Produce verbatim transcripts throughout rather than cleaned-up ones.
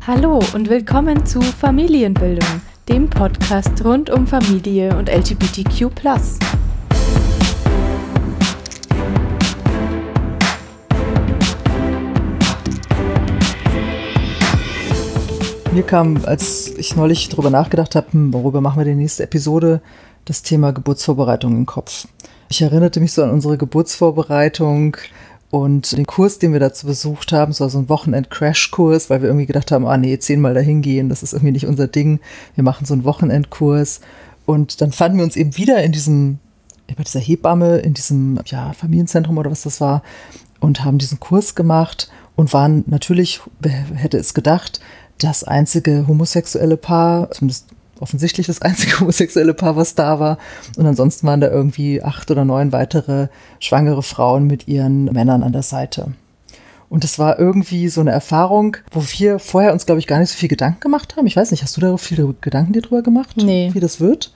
Hallo und willkommen zu Familienbildung, dem Podcast rund um Familie und L G B T Q plus. Mir kam, als ich neulich darüber nachgedacht habe, worüber machen wir die nächste Episode, das Thema Geburtsvorbereitung im Kopf. Ich erinnerte mich so an unsere Geburtsvorbereitung und den Kurs, den wir dazu besucht haben. Es war so ein Wochenend-Crash-Kurs, weil wir irgendwie gedacht haben, ah nee, zehnmal dahin gehen, das ist irgendwie nicht unser Ding. Wir machen so einen Wochenendkurs. Und dann fanden wir uns eben wieder in diesem, bei dieser Hebamme, in diesem ja, Familienzentrum oder was das war, und haben diesen Kurs gemacht und waren natürlich, wer hätte es gedacht, das einzige homosexuelle Paar, zumindest offensichtlich das einzige homosexuelle Paar, was da war. Und ansonsten waren da irgendwie acht oder neun weitere schwangere Frauen mit ihren Männern an der Seite. Und das war irgendwie so eine Erfahrung, wo wir vorher uns, glaube ich, gar nicht so viel Gedanken gemacht haben. Ich weiß nicht, hast du da viele Gedanken dir drüber gemacht, nee. wie das wird?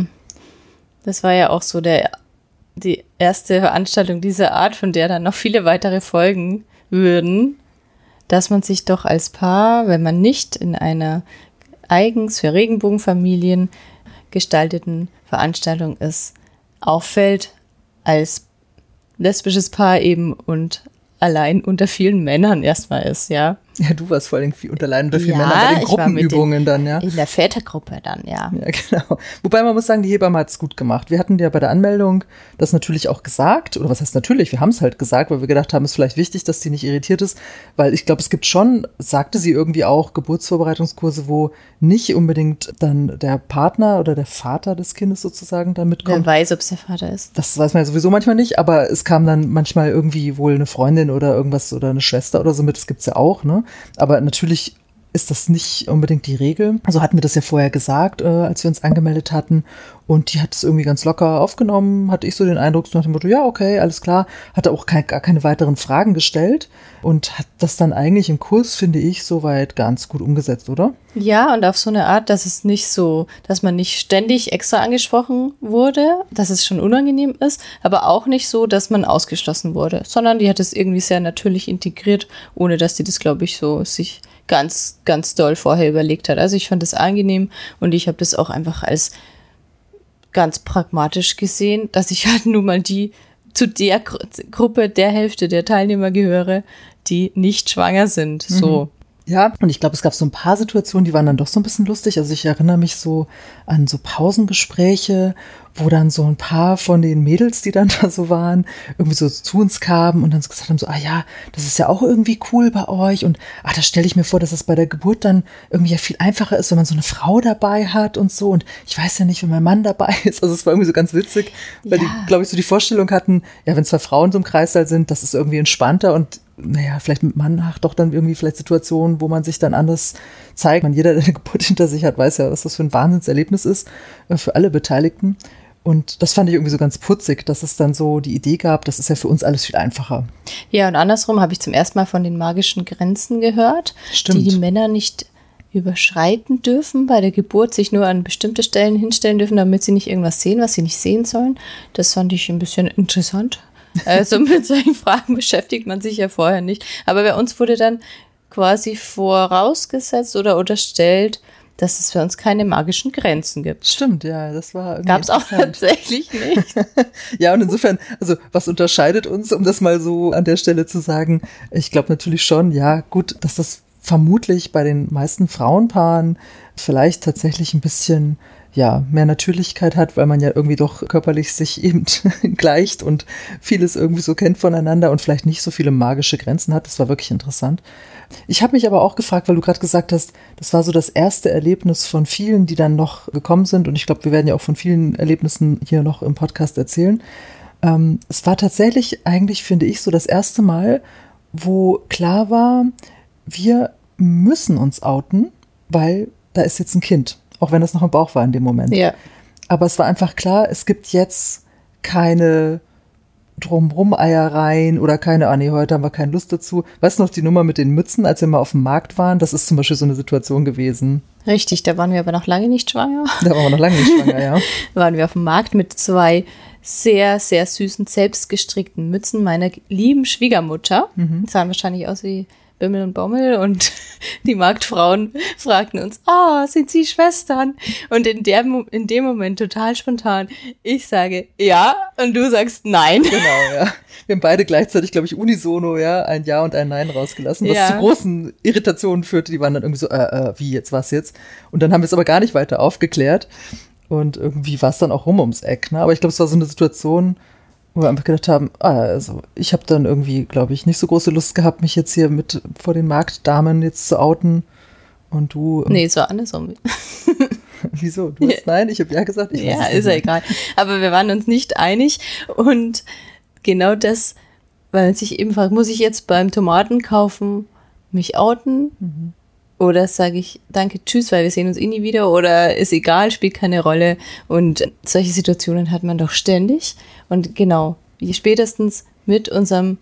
Das war ja auch so der, die erste Veranstaltung dieser Art, von der dann noch viele weitere folgen würden, dass man sich doch als Paar, wenn man nicht in einer eigens für Regenbogenfamilien gestalteten Veranstaltung ist, auffällt als lesbisches Paar eben und allein unter vielen Männern erstmal ist, ja. Ja, du warst vor allem viel unter allein unter vielen ja, Männern bei den Gruppenübungen dann, ja. In der Vätergruppe dann, ja. Ja, genau. Wobei man muss sagen, die Hebamme hat es gut gemacht. Wir hatten ja bei der Anmeldung das natürlich auch gesagt, oder was heißt natürlich, wir haben es halt gesagt, weil wir gedacht haben, es ist vielleicht wichtig, dass die nicht irritiert ist, weil ich glaube, es gibt schon, sagte sie irgendwie auch, Geburtsvorbereitungskurse, wo nicht unbedingt dann der Partner oder der Vater des Kindes sozusagen dann mitkommt. Wer weiß, ob es der Vater ist. Das weiß man ja sowieso manchmal nicht, aber es kam dann manchmal irgendwie wohl eine Freundin oder irgendwas oder eine Schwester oder so mit, das gibt's ja auch, ne? Aber natürlich ist das nicht unbedingt die Regel. Also hatten wir das ja vorher gesagt, äh, als wir uns angemeldet hatten. Und die hat es irgendwie ganz locker aufgenommen, hatte ich so den Eindruck, so nach dem Motto, ja, okay, alles klar. Hatte auch kein, gar keine weiteren Fragen gestellt und hat das dann eigentlich im Kurs, finde ich, soweit ganz gut umgesetzt, oder? Ja, und auf so eine Art, dass es nicht so, dass man nicht ständig extra angesprochen wurde, dass es schon unangenehm ist, aber auch nicht so, dass man ausgeschlossen wurde, sondern die hat es irgendwie sehr natürlich integriert, ohne dass die das, glaube ich, so sich ganz, ganz doll vorher überlegt hat. Also ich fand das angenehm und ich habe das auch einfach als ganz pragmatisch gesehen, dass ich halt nun mal die zu der Gru- Gruppe, der Hälfte der Teilnehmer gehöre, die nicht schwanger sind. So. Mhm. Ja, und ich glaube, es gab so ein paar Situationen, die waren dann doch so ein bisschen lustig. Also ich erinnere mich so an so Pausengespräche, wo dann so ein paar von den Mädels, die dann da so waren, irgendwie so zu uns kamen und dann so gesagt haben, so, ah ja, das ist ja auch irgendwie cool bei euch und ah, da stelle ich mir vor, dass es bei der Geburt dann irgendwie ja viel einfacher ist, wenn man so eine Frau dabei hat und so und ich weiß ja nicht, wenn mein Mann dabei ist. Also es war irgendwie so ganz witzig, weil ja. die, glaube ich, so die Vorstellung hatten, ja, wenn zwei Frauen so im Kreissaal sind, das ist irgendwie entspannter und naja, vielleicht mit Mann hat doch dann irgendwie vielleicht Situationen, wo man sich dann anders zeigt. Man, jeder, der eine Geburt hinter sich hat, weiß ja, was das für ein Wahnsinnserlebnis ist äh, für alle Beteiligten. Und das fand ich irgendwie so ganz putzig, dass es dann so die Idee gab, das ist ja für uns alles viel einfacher. Ja, und andersrum habe ich zum ersten Mal von den magischen Grenzen gehört, Stimmt. die die Männer nicht überschreiten dürfen bei der Geburt, sich nur an bestimmte Stellen hinstellen dürfen, damit sie nicht irgendwas sehen, was sie nicht sehen sollen. Das fand ich ein bisschen interessant. Also mit solchen Fragen beschäftigt man sich ja vorher nicht. Aber bei uns wurde dann quasi vorausgesetzt oder unterstellt, dass es für uns keine magischen Grenzen gibt. Stimmt, ja, das war irgendwie Gab es auch tatsächlich nicht. Ja, und insofern, also was unterscheidet uns, um das mal so an der Stelle zu sagen, ich glaube natürlich schon, ja, gut, dass das vermutlich bei den meisten Frauenpaaren vielleicht tatsächlich ein bisschen ja, mehr Natürlichkeit hat, weil man ja irgendwie doch körperlich sich eben gleicht und vieles irgendwie so kennt voneinander und vielleicht nicht so viele magische Grenzen hat. Das war wirklich interessant. Ich habe mich aber auch gefragt, weil du gerade gesagt hast, das war so das erste Erlebnis von vielen, die dann noch gekommen sind und ich glaube, wir werden ja auch von vielen Erlebnissen hier noch im Podcast erzählen. Ähm, es war tatsächlich eigentlich, finde ich, so das erste Mal, wo klar war, wir müssen uns outen, weil da ist jetzt ein Kind. Auch wenn das noch im Bauch war in dem Moment. Ja. Aber es war einfach klar, es gibt jetzt keine Drumrum-Eiereien oder keine, ah nee, heute haben wir keine Lust dazu. Weißt du noch die Nummer mit den Mützen, als wir mal auf dem Markt waren? Das ist zum Beispiel so eine Situation gewesen. Richtig, da waren wir aber noch lange nicht schwanger. Da waren wir noch lange nicht schwanger, ja. Da waren wir auf dem Markt mit zwei sehr, sehr süßen, selbstgestrickten Mützen meiner lieben Schwiegermutter. Mhm. Die sahen wahrscheinlich aus wie Bimmel und Bommel und die Marktfrauen fragten uns, ah, oh, sind Sie Schwestern? Und in, der, in dem Moment total spontan, ich sage ja und du sagst nein. Genau, ja. Wir haben beide gleichzeitig, glaube ich, unisono, ja, ein Ja und ein Nein rausgelassen, was ja. zu großen Irritationen führte. Die waren dann irgendwie so, äh, äh, wie jetzt, was jetzt? Und dann haben wir es aber gar nicht weiter aufgeklärt. Und irgendwie war es dann auch rum ums Eck. Ne? Aber ich glaube, es war so eine Situation, wo wir einfach gedacht haben, ah, also ich habe dann irgendwie, glaube ich, nicht so große Lust gehabt, mich jetzt hier mit vor den Marktdamen jetzt zu outen. Und du... Nee, es war andersrum. Wieso? Du hast nein, ich habe ja gesagt. Ich ja, weiß ist ja egal. Aber wir waren uns nicht einig. Und genau das, weil man sich eben fragt, muss ich jetzt beim Tomaten kaufen, mich outen? Mhm. Oder sage ich, danke, tschüss, weil wir sehen uns eh nie wieder oder ist egal, spielt keine Rolle. Und solche Situationen hat man doch ständig. Und genau, spätestens mit unserem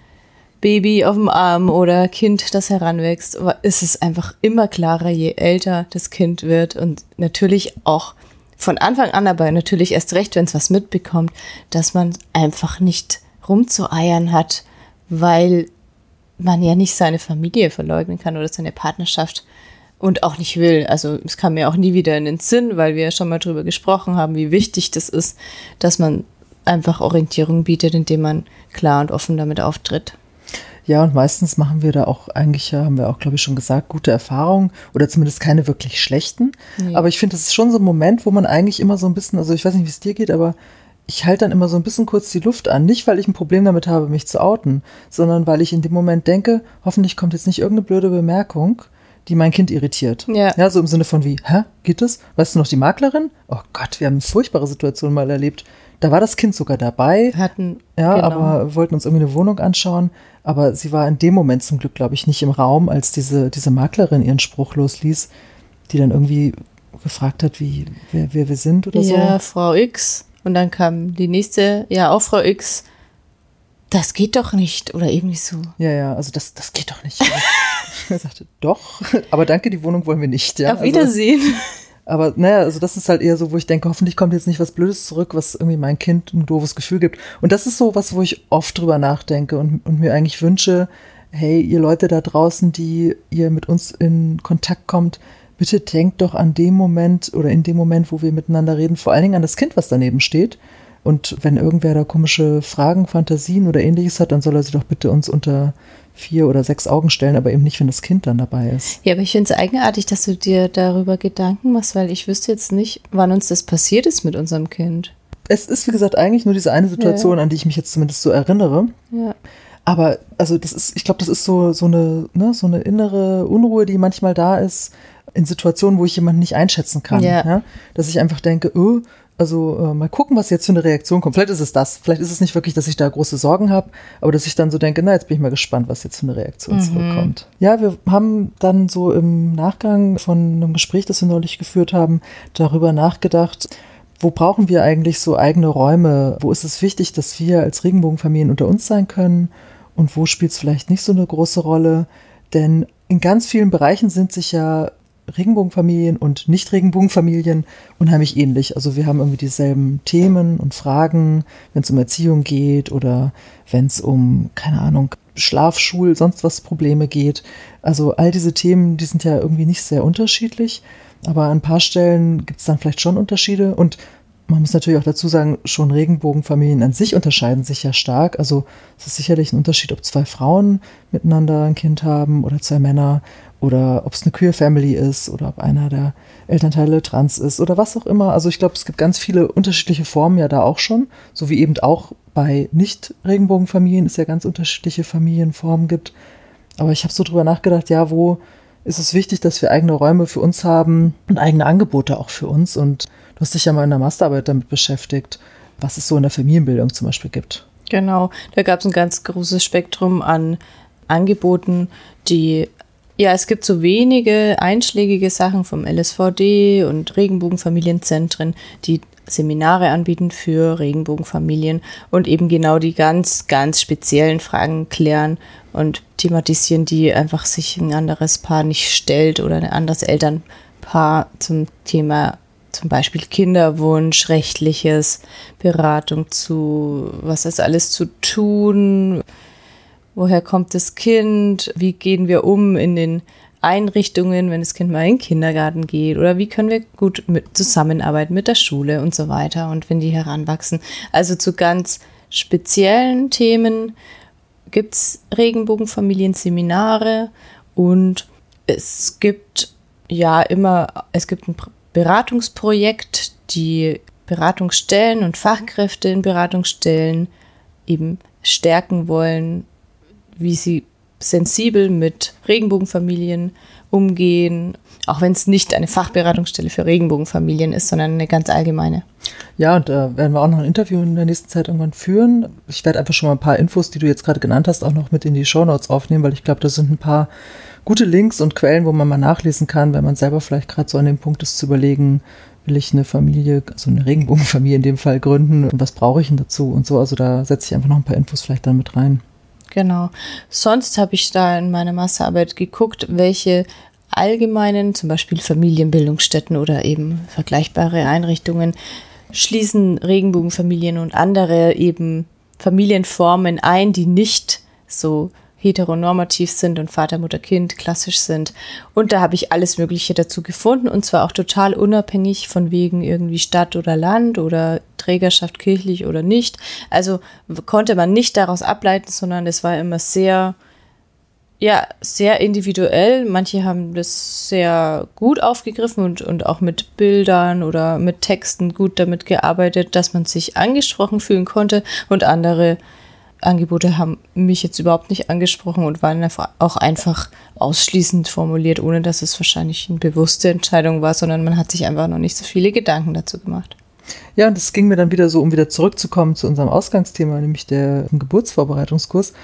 Baby auf dem Arm oder Kind, das heranwächst, ist es einfach immer klarer, je älter das Kind wird. Und natürlich auch von Anfang an, aber natürlich erst recht, wenn es was mitbekommt, dass man einfach nicht rumzueiern hat, weil man ja nicht seine Familie verleugnen kann oder seine Partnerschaft und auch nicht will. Also es kam mir auch nie wieder in den Sinn, weil wir ja schon mal drüber gesprochen haben, wie wichtig das ist, dass man einfach Orientierung bietet, indem man klar und offen damit auftritt. Ja, und meistens machen wir da auch eigentlich, haben wir auch, glaube ich, schon gesagt, gute Erfahrungen oder zumindest keine wirklich schlechten. Nee. Aber ich finde, das ist schon so ein Moment, wo man eigentlich immer so ein bisschen, also ich weiß nicht, wie es dir geht, aber ich halte dann immer so ein bisschen kurz die Luft an. Nicht, weil ich ein Problem damit habe, mich zu outen, sondern weil ich in dem Moment denke, hoffentlich kommt jetzt nicht irgendeine blöde Bemerkung, die mein Kind irritiert. Ja. Ja, so im Sinne von wie, hä, geht das? Weißt du noch die Maklerin? Oh Gott, wir haben eine furchtbare Situation mal erlebt. Da war das Kind sogar dabei. Hatten, ja, genau. aber wollten uns irgendwie eine Wohnung anschauen. Aber sie war in dem Moment zum Glück, glaube ich, nicht im Raum, als diese, diese Maklerin ihren Spruch losließ, die dann irgendwie gefragt hat, wie, wer, wer wir sind oder ja, so. Ja, Frau X. Und dann kam die nächste, ja, auch Frau X. Das geht doch nicht. Oder irgendwie so. Ja, ja, also das, das geht doch nicht. Er sagte, doch, aber danke, die Wohnung wollen wir nicht. Ja? Auf Wiedersehen. Also, aber naja, also das ist halt eher so, wo ich denke, hoffentlich kommt jetzt nicht was Blödes zurück, was irgendwie mein Kind ein doofes Gefühl gibt. Und das ist so was, wo ich oft drüber nachdenke und, und mir eigentlich wünsche, hey, ihr Leute da draußen, die ihr mit uns in Kontakt kommt, bitte denkt doch an dem Moment oder in dem Moment, wo wir miteinander reden, vor allen Dingen an das Kind, was daneben steht. Und wenn irgendwer da komische Fragen, Fantasien oder ähnliches hat, dann soll er sie doch bitte uns unter vier oder sechs Augen stellen, aber eben nicht, wenn das Kind dann dabei ist. Ja, aber ich finde es eigenartig, dass du dir darüber Gedanken machst, weil ich wüsste jetzt nicht, wann uns das passiert ist mit unserem Kind. Es ist, wie gesagt, eigentlich nur diese eine Situation, ja. an die ich mich jetzt zumindest so erinnere. Ja. Aber also das ist, ich glaube, das ist so, so eine, ne, so eine innere Unruhe, die manchmal da ist, in Situationen, wo ich jemanden nicht einschätzen kann. Ja. Ja? Dass ich einfach denke, oh, also äh, mal gucken, was jetzt für eine Reaktion kommt. Vielleicht ist es das. Vielleicht ist es nicht wirklich, dass ich da große Sorgen habe, aber dass ich dann so denke, na, jetzt bin ich mal gespannt, was jetzt für eine Reaktion mhm. zurückkommt. Ja, wir haben dann so im Nachgang von einem Gespräch, das wir neulich geführt haben, darüber nachgedacht, wo brauchen wir eigentlich so eigene Räume? Wo ist es wichtig, dass wir als Regenbogenfamilien unter uns sein können? Und wo spielt es vielleicht nicht so eine große Rolle? Denn in ganz vielen Bereichen sind sich ja Regenbogenfamilien und Nicht-Regenbogenfamilien unheimlich ähnlich. Also wir haben irgendwie dieselben Themen und Fragen, wenn es um Erziehung geht oder wenn es um, keine Ahnung, Schlaf, Schul, sonst was Probleme geht. Also all diese Themen, die sind ja irgendwie nicht sehr unterschiedlich, aber an ein paar Stellen gibt es dann vielleicht schon Unterschiede und man muss natürlich auch dazu sagen, schon Regenbogenfamilien an sich unterscheiden sich ja stark. Also es ist sicherlich ein Unterschied, ob zwei Frauen miteinander ein Kind haben oder zwei Männer oder ob es eine Queer Family ist oder ob einer der Elternteile trans ist oder was auch immer. Also ich glaube, es gibt ganz viele unterschiedliche Formen ja da auch schon, so wie eben auch bei Nicht-Regenbogenfamilien es ja ganz unterschiedliche Familienformen gibt. Aber ich habe so drüber nachgedacht, ja, wo ist es wichtig, dass wir eigene Räume für uns haben und eigene Angebote auch für uns. Und du hast dich ja mal in der Masterarbeit damit beschäftigt, was es so in der Familienbildung zum Beispiel gibt. Genau, da gab es ein ganz großes Spektrum an Angeboten, die, ja, es gibt so wenige einschlägige Sachen vom L S V D und Regenbogenfamilienzentren, die Seminare anbieten für Regenbogenfamilien und eben genau die ganz, ganz speziellen Fragen klären und thematisieren, die einfach sich ein anderes Paar nicht stellt oder ein anderes Elternpaar zum Thema zum Beispiel Kinderwunsch, rechtliches, Beratung zu, was ist alles zu tun woher kommt das Kind, wie gehen wir um in den Einrichtungen, wenn das Kind mal in den Kindergarten geht oder wie können wir gut mit zusammenarbeiten mit der Schule und so weiter und wenn die heranwachsen. Also zu ganz speziellen Themen gibt es Regenbogenfamilienseminare und es gibt ja immer, es gibt ein Beratungsprojekt, die Beratungsstellen und Fachkräfte in Beratungsstellen eben stärken wollen, wie sie sensibel mit Regenbogenfamilien umgehen, auch wenn es nicht eine Fachberatungsstelle für Regenbogenfamilien ist, sondern eine ganz allgemeine. Ja, und da werden wir auch noch ein Interview in der nächsten Zeit irgendwann führen. Ich werde einfach schon mal ein paar Infos, die du jetzt gerade genannt hast, auch noch mit in die Shownotes aufnehmen, weil ich glaube, das sind ein paar gute Links und Quellen, wo man mal nachlesen kann, wenn man selber vielleicht gerade so an dem Punkt ist, zu überlegen, will ich eine Familie, also eine Regenbogenfamilie in dem Fall gründen und was brauche ich denn dazu und so. Also da setze ich einfach noch ein paar Infos vielleicht dann mit rein. Genau. Sonst habe ich da in meiner Masterarbeit geguckt, welche allgemeinen, zum Beispiel Familienbildungsstätten oder eben vergleichbare Einrichtungen, schließen Regenbogenfamilien und andere eben Familienformen ein, die nicht so heteronormativ sind und Vater, Mutter, Kind klassisch sind. Und da habe ich alles Mögliche dazu gefunden und zwar auch total unabhängig von wegen irgendwie Stadt oder Land oder Trägerschaft kirchlich oder nicht. Also konnte man nicht daraus ableiten, sondern es war immer sehr, ja, sehr individuell. Manche haben das sehr gut aufgegriffen und, und auch mit Bildern oder mit Texten gut damit gearbeitet, dass man sich angesprochen fühlen konnte und andere Angebote haben mich jetzt überhaupt nicht angesprochen und waren einfach auch einfach ausschließend formuliert, ohne dass es wahrscheinlich eine bewusste Entscheidung war, sondern man hat sich einfach noch nicht so viele Gedanken dazu gemacht. Ja, und es ging mir dann wieder so, um wieder zurückzukommen zu unserem Ausgangsthema, nämlich der Geburtsvorbereitungskurs.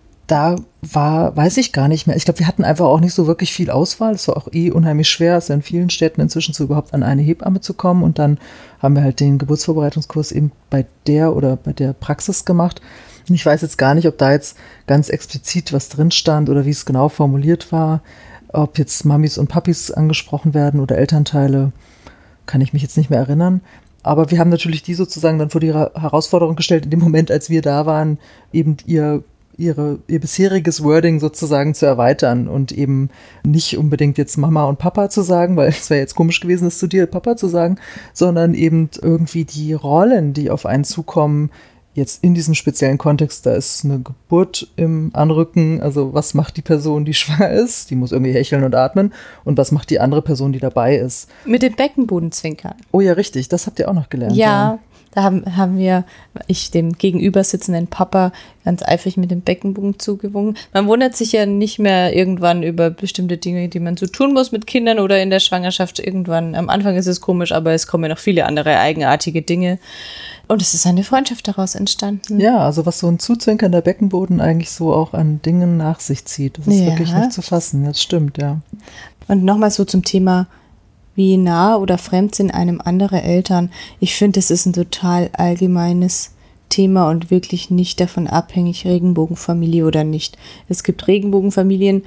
Da war, weiß ich gar nicht mehr. Ich glaube, wir hatten einfach auch nicht so wirklich viel Auswahl. Es war auch eh unheimlich schwer, es ist ja in vielen Städten inzwischen so überhaupt an eine Hebamme zu kommen. Und dann haben wir halt den Geburtsvorbereitungskurs eben bei der oder bei der Praxis gemacht. Und ich weiß jetzt gar nicht, ob da jetzt ganz explizit was drin stand oder wie es genau formuliert war. Ob jetzt Mamis und Papis angesprochen werden oder Elternteile, kann ich mich jetzt nicht mehr erinnern. Aber wir haben natürlich die sozusagen dann vor die Herausforderung gestellt, in dem Moment, als wir da waren, eben ihr Ihre, ihr bisheriges Wording sozusagen zu erweitern und eben nicht unbedingt jetzt Mama und Papa zu sagen, weil es wäre jetzt komisch gewesen, es zu dir Papa zu sagen, sondern eben irgendwie die Rollen, die auf einen zukommen, jetzt in diesem speziellen Kontext, da ist eine Geburt im Anrücken, also was macht die Person, die schwanger ist, die muss irgendwie hecheln und atmen und was macht die andere Person, die dabei ist. Mit dem Beckenboden zwinkern. Oh ja, richtig, das habt ihr auch noch gelernt. Ja, ja. Da haben, haben wir, ich dem gegenüber sitzenden Papa ganz eifrig mit dem Beckenbogen zugewunken. Man wundert sich ja nicht mehr irgendwann über bestimmte Dinge, die man so tun muss mit Kindern oder in der Schwangerschaft irgendwann. Am Anfang ist es komisch, aber es kommen ja noch viele andere eigenartige Dinge. Und es ist eine Freundschaft daraus entstanden. Ja, also was so ein zuzwinkernder Beckenboden eigentlich so auch an Dingen nach sich zieht. Das ist ja wirklich nicht zu fassen. Das stimmt, ja. Und nochmal so zum Thema, wie nah oder fremd sind einem andere Eltern. Ich finde, es ist ein total allgemeines Thema und wirklich nicht davon abhängig, Regenbogenfamilie oder nicht. Es gibt Regenbogenfamilien,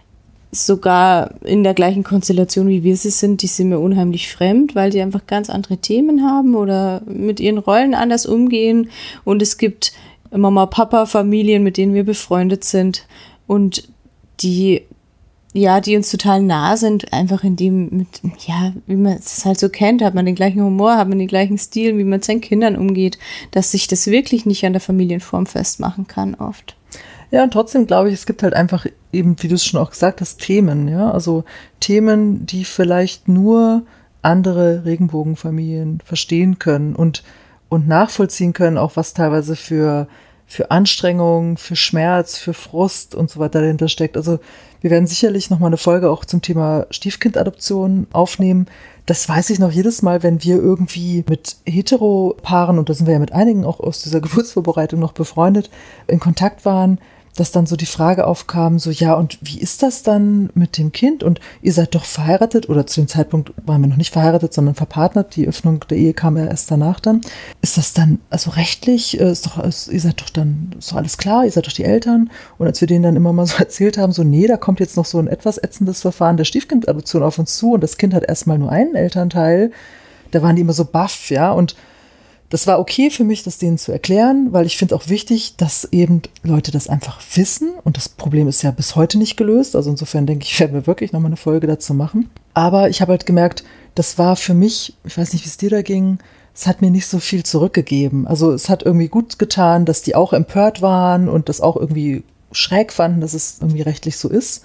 sogar in der gleichen Konstellation, wie wir sie sind, die sind mir unheimlich fremd, weil sie einfach ganz andere Themen haben oder mit ihren Rollen anders umgehen. Und es gibt Mama-Papa-Familien, mit denen wir befreundet sind und die ja, die uns total nah sind, einfach in dem, mit, ja, wie man es halt so kennt, hat man den gleichen Humor, hat man den gleichen Stil, wie man mit seinen Kindern umgeht, dass sich das wirklich nicht an der Familienform festmachen kann oft. Ja, und trotzdem glaube ich, es gibt halt einfach eben, wie du es schon auch gesagt hast, Themen, ja, also Themen, die vielleicht nur andere Regenbogenfamilien verstehen können und, und nachvollziehen können, auch was teilweise für für Anstrengung, für Schmerz, für Frust und so weiter dahinter steckt. Also wir werden sicherlich nochmal eine Folge auch zum Thema Stiefkindadoption aufnehmen. Das weiß ich noch jedes Mal, wenn wir irgendwie mit Heteropaaren, und da sind wir ja mit einigen auch aus dieser Geburtsvorbereitung noch befreundet, in Kontakt waren, dass dann so die Frage aufkam, so ja, und wie ist das dann mit dem Kind? Und ihr seid doch verheiratet, oder zu dem Zeitpunkt waren wir noch nicht verheiratet, sondern verpartnert. Die Öffnung der Ehe kam ja erst danach dann. Ist das dann, also rechtlich, ist doch, ist, ihr seid doch dann, ist doch alles klar, ihr seid doch die Eltern. Und als wir denen dann immer mal so erzählt haben, so nee, da kommt jetzt noch so ein etwas ätzendes Verfahren der Stiefkindadoption auf uns zu und das Kind hat erstmal nur einen Elternteil, da waren die immer so baff, ja, und das war okay für mich, das denen zu erklären, weil ich finde auch wichtig, dass eben Leute das einfach wissen. Und das Problem ist ja bis heute nicht gelöst. Also insofern denke ich, werden wir wirklich nochmal eine Folge dazu machen. Aber ich habe halt gemerkt, das war für mich, ich weiß nicht, wie es dir da ging, es hat mir nicht so viel zurückgegeben. Also es hat irgendwie gut getan, dass die auch empört waren und das auch irgendwie schräg fanden, dass es irgendwie rechtlich so ist.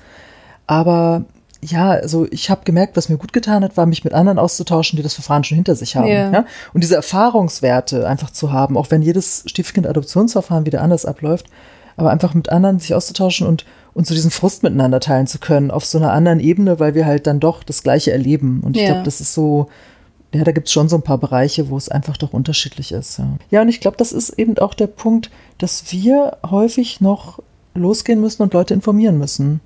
Aber ja, also ich habe gemerkt, was mir gut getan hat, war, mich mit anderen auszutauschen, die das Verfahren schon hinter sich haben. Ja. Ja? Und diese Erfahrungswerte einfach zu haben, auch wenn jedes Stiefkind-Adoptionsverfahren wieder anders abläuft, aber einfach mit anderen sich auszutauschen und, und so diesen Frust miteinander teilen zu können, auf so einer anderen Ebene, weil wir halt dann doch das Gleiche erleben. Und ich Ja. glaube, das ist so, ja, da gibt es schon so ein paar Bereiche, wo es einfach doch unterschiedlich ist. Ja, ja, und ich glaube, das ist eben auch der Punkt, dass wir häufig noch losgehen müssen und Leute informieren müssen.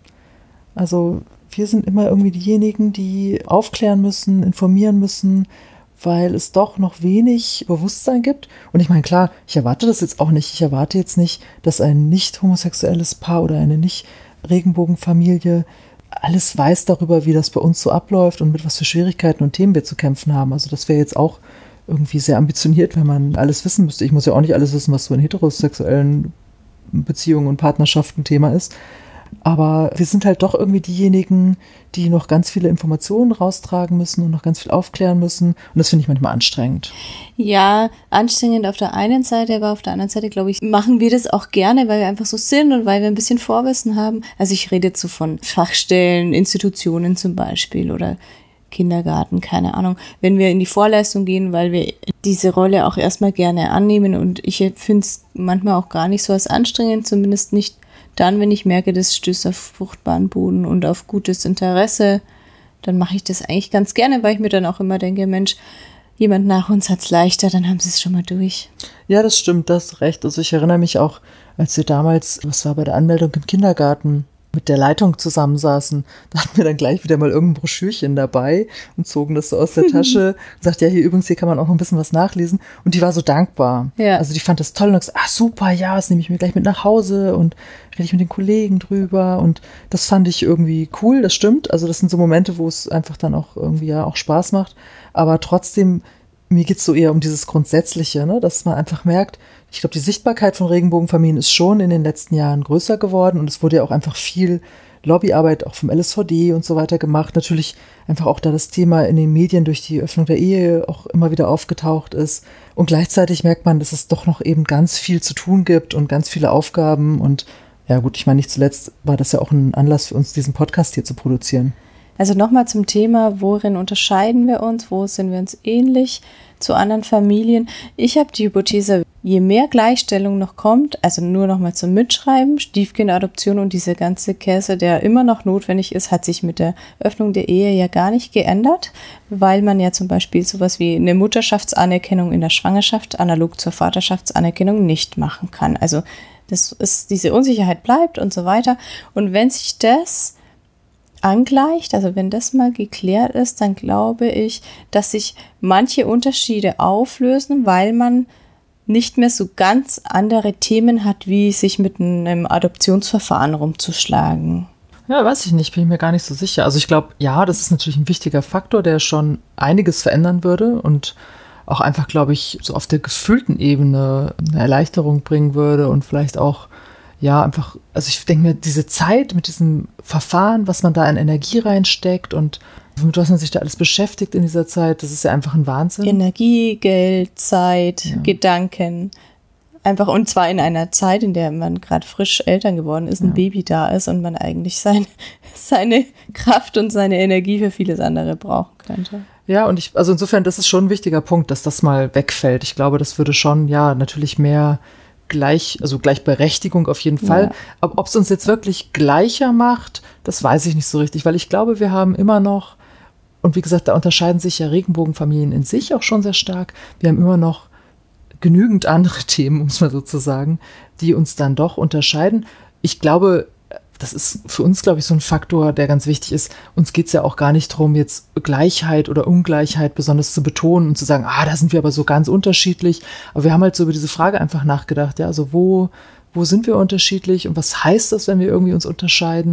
Also wir sind immer irgendwie diejenigen, die aufklären müssen, informieren müssen, weil es doch noch wenig Bewusstsein gibt. Und ich meine, klar, ich erwarte das jetzt auch nicht. Ich erwarte jetzt nicht, dass ein nicht homosexuelles Paar oder eine nicht Regenbogenfamilie alles weiß darüber, wie das bei uns so abläuft und mit was für Schwierigkeiten und Themen wir zu kämpfen haben. Also das wäre jetzt auch irgendwie sehr ambitioniert, wenn man alles wissen müsste. Ich muss ja auch nicht alles wissen, was so in heterosexuellen Beziehungen und Partnerschaften Thema ist. Aber wir sind halt doch irgendwie diejenigen, die noch ganz viele Informationen raustragen müssen und noch ganz viel aufklären müssen. Und das finde ich manchmal anstrengend. Ja, anstrengend auf der einen Seite, aber auf der anderen Seite, glaube ich, machen wir das auch gerne, weil wir einfach so sind und weil wir ein bisschen Vorwissen haben. Also ich rede jetzt so von Fachstellen, Institutionen zum Beispiel oder Kindergarten, keine Ahnung. Wenn wir in die Vorleistung gehen, weil wir diese Rolle auch erstmal gerne annehmen und ich finde es manchmal auch gar nicht so als anstrengend, zumindest nicht dann, wenn ich merke, das stößt auf fruchtbaren Boden und auf gutes Interesse, dann mache ich das eigentlich ganz gerne, weil ich mir dann auch immer denke, Mensch, jemand nach uns hat es leichter, dann haben sie es schon mal durch. Ja, das stimmt, das hast recht. Also ich erinnere mich auch, als wir damals, was war bei der Anmeldung im Kindergarten, mit der Leitung zusammensaßen, da hatten wir dann gleich wieder mal irgendein Broschürchen dabei und zogen das so aus der Tasche und sagte, ja, hier übrigens, hier kann man auch noch ein bisschen was nachlesen. Und die war so dankbar. Ja. Also die fand das toll und hat gesagt, ach super, ja, das nehme ich mir gleich mit nach Hause und rede ich mit den Kollegen drüber. Und das fand ich irgendwie cool, das stimmt. Also das sind so Momente, wo es einfach dann auch irgendwie ja auch Spaß macht. Aber trotzdem, mir geht's so eher um dieses Grundsätzliche, ne, dass man einfach merkt, ich glaube, die Sichtbarkeit von Regenbogenfamilien ist schon in den letzten Jahren größer geworden und es wurde ja auch einfach viel Lobbyarbeit auch vom L S V D und so weiter gemacht. Natürlich einfach auch da das Thema in den Medien durch die Öffnung der Ehe auch immer wieder aufgetaucht ist. Und gleichzeitig merkt man, dass es doch noch eben ganz viel zu tun gibt und ganz viele Aufgaben. Und ja gut, ich meine, nicht zuletzt war das ja auch ein Anlass für uns, diesen Podcast hier zu produzieren. Also nochmal zum Thema, worin unterscheiden wir uns, wo sind wir uns ähnlich zu anderen Familien. Ich habe die Hypothese, je mehr Gleichstellung noch kommt, also nur nochmal zum Mitschreiben, Stiefkindadoption und diese ganze Käse, der immer noch notwendig ist, hat sich mit der Öffnung der Ehe ja gar nicht geändert, weil man ja zum Beispiel sowas wie eine Mutterschaftsanerkennung in der Schwangerschaft analog zur Vaterschaftsanerkennung nicht machen kann. Also das ist, diese Unsicherheit bleibt und so weiter. Und wenn sich das angleicht, also wenn das mal geklärt ist, dann glaube ich, dass sich manche Unterschiede auflösen, weil man nicht mehr so ganz andere Themen hat, wie sich mit einem Adoptionsverfahren rumzuschlagen. Ja, weiß ich nicht, bin ich mir gar nicht so sicher. Also ich glaube, ja, das ist natürlich ein wichtiger Faktor, der schon einiges verändern würde und auch einfach, glaube ich, so auf der gefühlten Ebene eine Erleichterung bringen würde und vielleicht auch ja, einfach, also ich denke mir, diese Zeit mit diesem Verfahren, was man da in Energie reinsteckt und mit was man sich da alles beschäftigt in dieser Zeit, das ist ja einfach ein Wahnsinn. Energie, Geld, Zeit, ja. Gedanken. Einfach, und zwar in einer Zeit, in der man gerade frisch Eltern geworden ist, ein ja. Baby da ist und man eigentlich sein, seine Kraft und seine Energie für vieles andere brauchen könnte. Ja, und ich, also insofern, das ist schon ein wichtiger Punkt, dass das mal wegfällt. Ich glaube, das würde schon, ja, natürlich mehr gleich, also Gleichberechtigung auf jeden Fall. Ja. Aber ob es uns jetzt wirklich gleicher macht, das weiß ich nicht so richtig, weil ich glaube, wir haben immer noch, und wie gesagt, da unterscheiden sich ja Regenbogenfamilien in sich auch schon sehr stark, wir haben immer noch genügend andere Themen, um es mal so zu sagen, die uns dann doch unterscheiden. Ich glaube, das ist für uns, glaube ich, so ein Faktor, der ganz wichtig ist. Uns geht es ja auch gar nicht darum, jetzt Gleichheit oder Ungleichheit besonders zu betonen und zu sagen, ah, da sind wir aber so ganz unterschiedlich. Aber wir haben halt so über diese Frage einfach nachgedacht, ja, also wo, wo sind wir unterschiedlich und was heißt das, wenn wir irgendwie uns unterscheiden?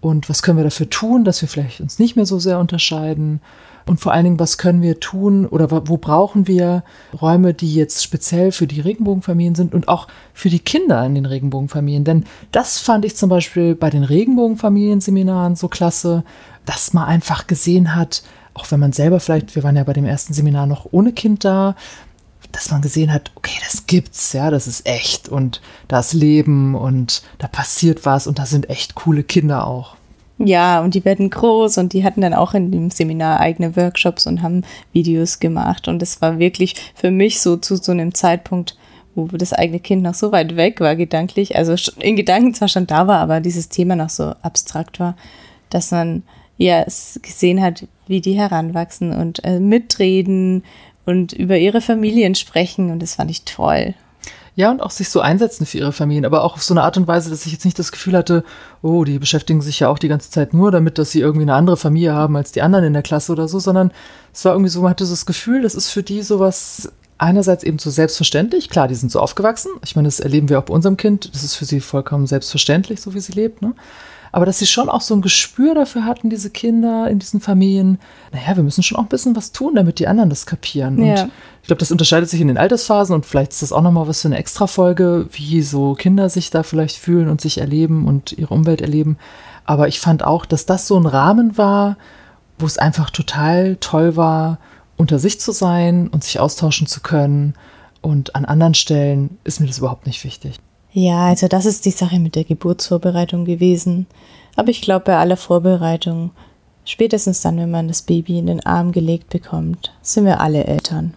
und was können wir dafür tun, dass wir vielleicht uns nicht mehr so sehr unterscheiden. Und vor allen Dingen, was können wir tun oder wo brauchen wir Räume, die jetzt speziell für die Regenbogenfamilien sind und auch für die Kinder in den Regenbogenfamilien. Denn das fand ich zum Beispiel bei den Regenbogenfamilienseminaren so klasse, dass man einfach gesehen hat, auch wenn man selber vielleicht, wir waren ja bei dem ersten Seminar noch ohne Kind da, dass man gesehen hat, okay, das gibt's, ja, das ist echt und da ist Leben und da passiert was und da sind echt coole Kinder auch. Ja, und die werden groß und die hatten dann auch in dem Seminar eigene Workshops und haben Videos gemacht. Und das war wirklich für mich so zu so einem Zeitpunkt, wo das eigene Kind noch so weit weg war gedanklich, also in Gedanken zwar schon da war, aber dieses Thema noch so abstrakt war, dass man ja es gesehen hat, wie die heranwachsen und äh, mitreden und über ihre Familien sprechen. Und das fand ich toll. Ja, und auch sich so einsetzen für ihre Familien, aber auch auf so eine Art und Weise, dass ich jetzt nicht das Gefühl hatte, oh, die beschäftigen sich ja auch die ganze Zeit nur damit, dass sie irgendwie eine andere Familie haben als die anderen in der Klasse oder so, sondern es war irgendwie so, man hatte so das Gefühl, das ist für die sowas einerseits eben so selbstverständlich. Klar, die sind so aufgewachsen. Ich meine, das erleben wir auch bei unserem Kind. Das ist für sie vollkommen selbstverständlich, so wie sie lebt, ne? Aber dass sie schon auch so ein Gespür dafür hatten, diese Kinder in diesen Familien, naja, wir müssen schon auch ein bisschen was tun, damit die anderen das kapieren. Ja. Und ich glaube, das unterscheidet sich in den Altersphasen und vielleicht ist das auch nochmal was für eine Extrafolge, wie so Kinder sich da vielleicht fühlen und sich erleben und ihre Umwelt erleben. Aber ich fand auch, dass das so ein Rahmen war, wo es einfach total toll war, unter sich zu sein und sich austauschen zu können. Und an anderen Stellen ist mir das überhaupt nicht wichtig. Ja, also das ist die Sache mit der Geburtsvorbereitung gewesen. Aber ich glaube, bei aller Vorbereitung, spätestens dann, wenn man das Baby in den Arm gelegt bekommt, sind wir alle Eltern.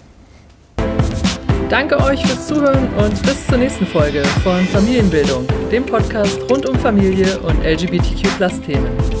Danke euch fürs Zuhören und bis zur nächsten Folge von Familienbildung, dem Podcast rund um Familie und L G B T Q Plus Themen.